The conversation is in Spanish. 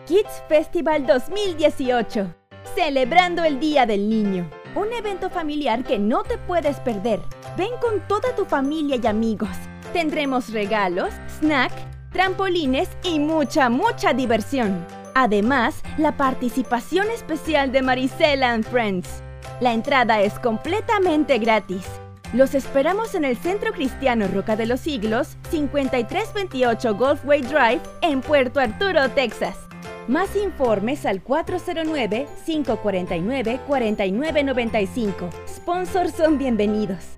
Kids Festival 2018, celebrando el Día del Niño. Un evento familiar que no te puedes perder. Ven con toda tu familia y amigos. Tendremos regalos, snack, trampolines y mucha diversión. Además, la participación especial de Marisela and Friends. La entrada es completamente gratis. Los esperamos en el Centro Cristiano Roca de los Siglos, 5328 Gulfway Drive, en Puerto Arturo, Texas. Más informes al 409-549-4995. Sponsors son bienvenidos.